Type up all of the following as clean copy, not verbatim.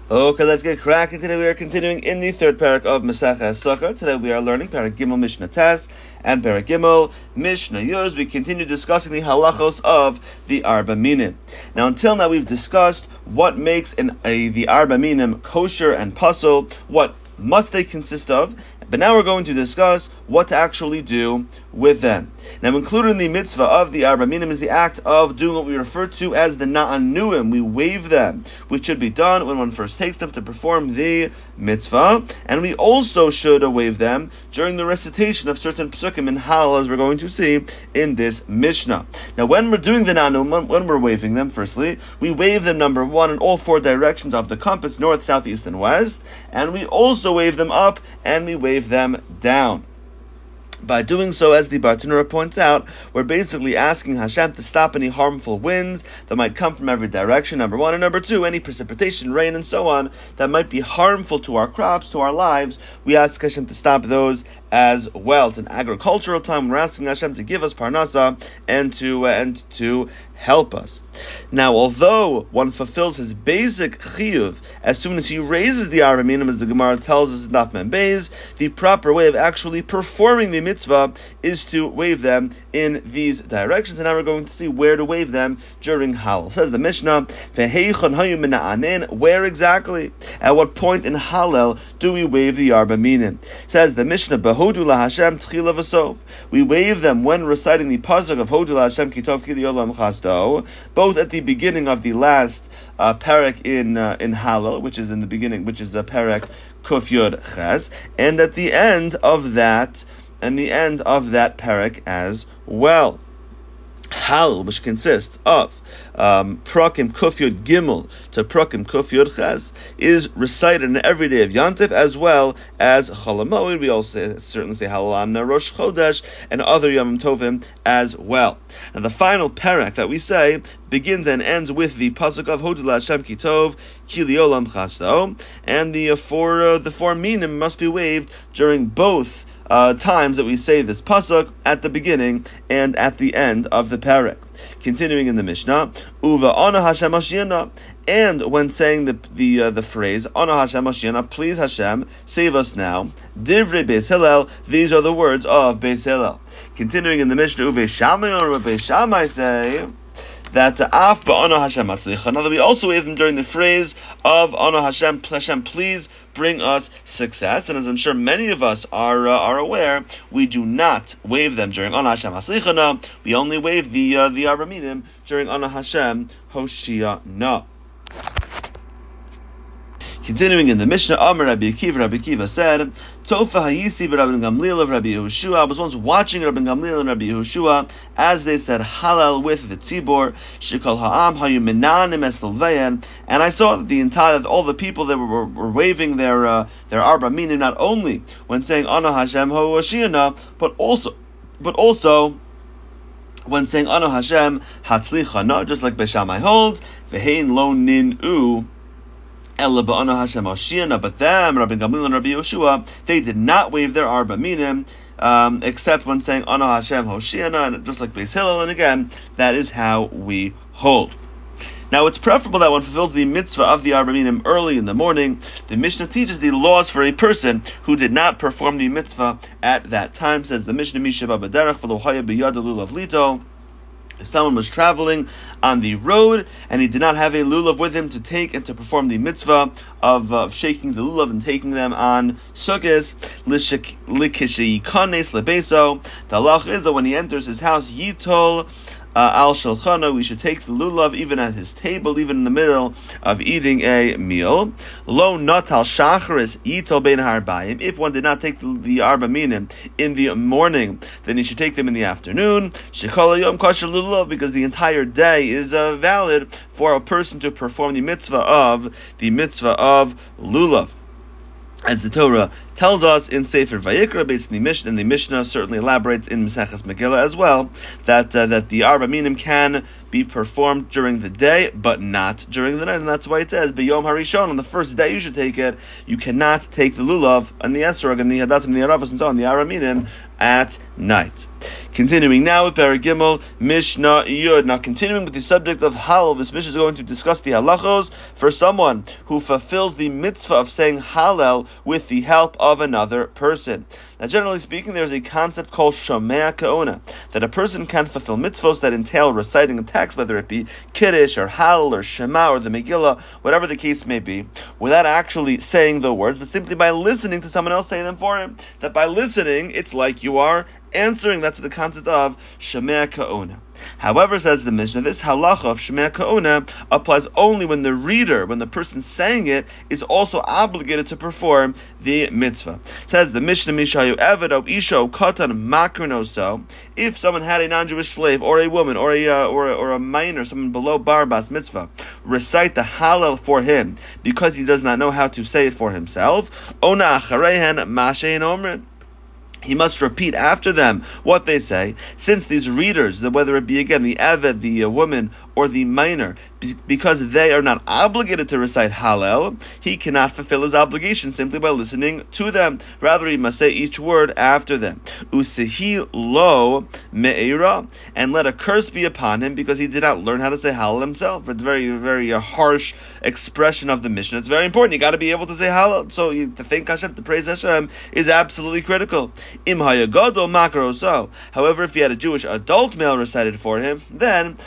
Okay, let's get cracking. Today we are continuing in the third parak of Maseches Sukkah. Today we are learning Parak Gimel Mishnah Tes and Parak Gimel Mishnah Yuz. We continue discussing the halachos of the Arba Minim. Now, until now we've discussed what makes the Arba Minim kosher and puzzle, what must they consist of, but now we're going to discuss what to actually do with them. Now, included in the mitzvah of the Arba Minim is the act of doing what we refer to as the Na'anuim. We wave them, which should be done when one first takes them to perform the mitzvah, and we also should wave them during the recitation of certain psukim in Hallel, as we're going to see in this Mishnah. Now, when we're doing the Na'anuim, when we're waving them, firstly, we wave them, number one, in all four directions of the compass, north, south, east, and west, and we also wave them up, and we wave them down. By doing so, as the Bartanura points out, we're basically asking Hashem to stop any harmful winds that might come from every direction, number one, and number two, any precipitation, rain, and so on, that might be harmful to our crops, to our lives. We ask Hashem to stop those as well. It's an agricultural time. We're asking Hashem to give us parnasa and to help us. Now, although one fulfills his basic chiyuv as soon as he raises the Arba Minim, as the Gemara tells us in Daf Mem Beis, the proper way of actually performing the mitzvah is to wave them in these directions. And now we're going to see where to wave them during Hallel. Says the Mishnah, where exactly? At what point in Hallel do we wave the Arba Minim? Says the Mishnah, Behodu LaHashem Tchila V'Sof. We wave them when reciting the pasuk of Hodu LaHashem Kitov Ki Liolam Chasdo, both at the beginning of the last parak in Hallel, which is in the beginning, which is the parak Kuf Yod Ches, and at the end of that, parak as well. Hallel, which consists of Prakim Kuf Yod Gimel to Prakim Kuf Yod Ches, is recited on every day of Yantif, as well as Chol HaMoed. We also certainly say Hallel on Rosh Chodesh and other Yom Tovim as well. Now, the final parak that we say begins and ends with the pasuk of Hodu LaHashem Kitov Ki Liolam Chasdo, and the four minim must be waved during both times that we say this pasuk, at the beginning and at the end of the parak. Continuing in the Mishnah, Uva Ana Hashem Hashiana, and when saying the phrase Ana Hashem Hashiana, please Hashem, save us now, Divrei Beis Hillel, these are the words of Beis Hillel. Continuing in the Mishnah, Uve Shammai or Uve Shammai say that Af Ba'ana Hashem Atzlicha. Now that we also wave them during the phrase of Ana Hashem, please bring us success. And as I'm sure many of us are aware, we do not wave them during Ana Hashem Atzlicha. We only wave the Arba Minim during Ana Hashem Hoshia. Continuing in the Mishnah, Amar Rabbi Akiva said, Tofa Hayisi Rabbi Gamliel of Rabbi Yehoshua. I was once watching Rabbi Gamliel and Rabbi Yehoshua as they said Hallel with the Tzibor, Shekol Ha'am Hayu Menanim Es L'Lveyan, and I saw that all the people that were waving their Arba Minim, not only when saying Ana Hashem Hoshiyana, but also when saying Ana Hashem Hatzlicha, just like Beis Shammai holds, Ve'hein Lo Nin'u Ella Ba'ana Hashem Hashiana, but them, Rabbi Gamliel and Rabbi Yehoshua, they did not wave their Arba Minim, except when saying Ana Hashem Hoshiana, and just like Beis Hillel, and again, that is how we hold. Now, it's preferable that one fulfills the mitzvah of the Arba Minim early in the morning. The Mishnah teaches the laws for a person who did not perform the mitzvah at that time. Says the Mishnah, Misha Babaderach V'lo Haya B'yad Lulav Lito. If someone was traveling on the road and he did not have a lulav with him to take and to perform the mitzvah of shaking the lulav and taking them on sukkahs, likishayikanes lebeso, the halach is that when he enters his house, yitol al shalchano, we should take the lulav even at his table, even in the middle of eating a meal. Lo natal shacharis yitol ben harbayim. If one did not take the Arba Minim in the morning, then he should take them in the afternoon. Shekol yom kosher lulav, because the entire day is valid for a person to perform the mitzvah of lulav. As the Torah tells us in Sefer Vayikra, based in the Mishnah, and the Mishnah certainly elaborates in Maseches Megillah as well, that the Arba Minim can be performed during the day, but not during the night, and that's why it says B'Yom Harishon, on the first day you should take it. You cannot take the lulav and the esrog and the hadatzim and the aravos and so on, the Arba Minim, at night. Continuing now with Perek Gimel, Mishnah Yud. Now continuing with the subject of Hallel, this Mishnah is going to discuss the halachos for someone who fulfills the mitzvah of saying Hallel with the help of another person. Now generally speaking, there's a concept called Shomea Ka'ona, that a person can fulfill mitzvahs that entail reciting a text, whether it be Kiddush or Hallel or Shema or the Megillah, whatever the case may be, without actually saying the words, but simply by listening to someone else say them for him. That by listening, it's like you are answering. That's the concept of Shomea Ka'ona. However, says the Mishnah, this halacha of Shomea Ka'ona applies only when the reader, when the person saying it, is also obligated to perform the mitzvah. It says the Mishnah, Mishayu Eved O Isha Katan Makrinoso. If someone had a non-Jewish slave or a woman or a minor, someone below bar bas mitzvah, recite the Hallel for him because he does not know how to say it for himself, Ona Acharehen Mashein Omrin. He must repeat after them what they say, since these readers, whether it be again the Eved, the woman, or the minor, because they are not obligated to recite Hallel, he cannot fulfill his obligation simply by listening to them. Rather, he must say each word after them. Usihi lo me'era, and let a curse be upon him because he did not learn how to say Hallel himself. It's very, very harsh expression of the Mishnah. It's very important. You got to be able to say Hallel. So to thank Hashem, to praise Hashem, is absolutely critical. Im hayagadol makaroso. However, if he had a Jewish adult male recited for him, then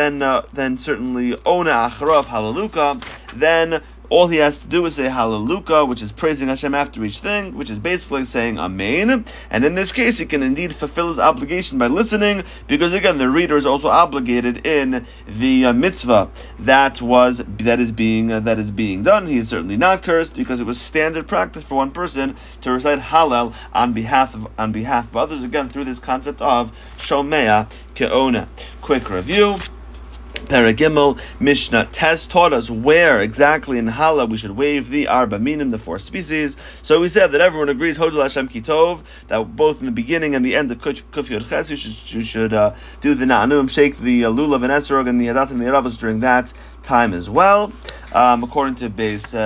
certainly Ona Acharav Hallelujah, then all he has to do is say Hallelujah, which is praising Hashem after each thing, which is basically saying Amen. And in this case, he can indeed fulfill his obligation by listening, because again, the reader is also obligated in the mitzvah that is being done. He is certainly not cursed, because it was standard practice for one person to recite Hallel on behalf of others. Again, through this concept of Shomea Ke'ona. Quick review. Perek Gimel, Mishnah Tes taught us where exactly in Hallel we should wave the Arba Minim, the four species. So we said that everyone agrees, Hodel Hashem Kitov, that both in the beginning and the end of Kuf Yod Ches, you should do the Na'anum, shake the Lulav and Esrog and the Hadatzim and the Yeravos during that time as well. According to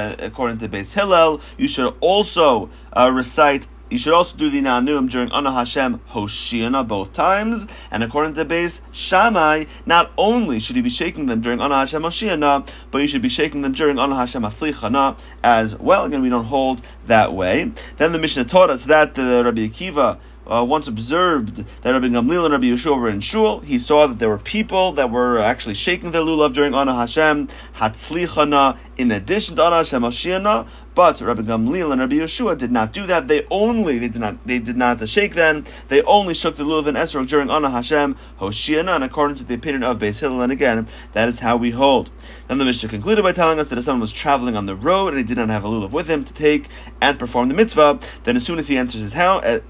Beis Hillel, you should also You should also do the Na'anum during Ana Hashem Hoshiana both times. And according to Beis Shammai, not only should you be shaking them during Ana Hashem Hoshiana, but you should be shaking them during Ana Hashem Aflichana as well. Again, we don't hold that way. Then the Mishnah taught us that Rabbi Akiva once observed that Rabbi Gamliel and Rabbi Yeshua were in shul. He saw that there were people that were actually shaking their lulav during Ana Hashem Hatzlichana in addition to Ana Hashem Hoshiana. But Rabbi Gamliel and Rabbi Yeshua did not do that. They did not shake then. They only shook the lulav and esrog during Ana Hashem Hoshiana, and according to the opinion of Beis Hillel, and again, that is how we hold. Then the Mishnah concluded by telling us that if someone was traveling on the road and he did not have a lulav with him to take and perform the mitzvah, then as soon as he enters his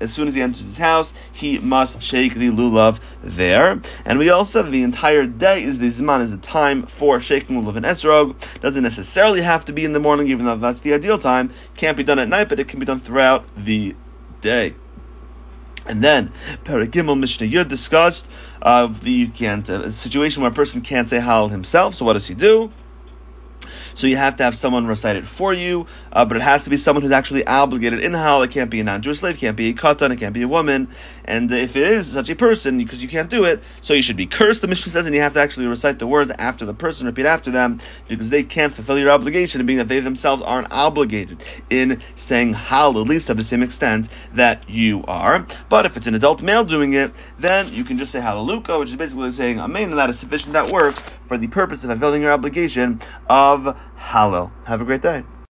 house, he must shake the lulav there. And we also said that the entire day is the zman, is the time for shaking lulav and esrog. Doesn't necessarily have to be in the morning, even though that's the ideal time. Can't be done at night, but it can be done throughout the day. And then Perek Gimel Mishnah Yud discussed a situation where a person can't say Hallel himself. So what does he do? So you have to have someone recite it for you, but it has to be someone who's actually obligated in Hallel. It can't be a non-Jewish slave, it can't be a katan, it can't be a woman. And if it is such a person, because you can't do it, so you should be cursed, the Mishnah says, and you have to actually recite the words after the person, repeat after them, because they can't fulfill your obligation, being that they themselves aren't obligated in saying Hallel, at least to the same extent that you are. But if it's an adult male doing it, then you can just say Hallelujah, which is basically saying Amen, and that is sufficient. That works for the purpose of fulfilling your obligation of Hallel. Have a great day.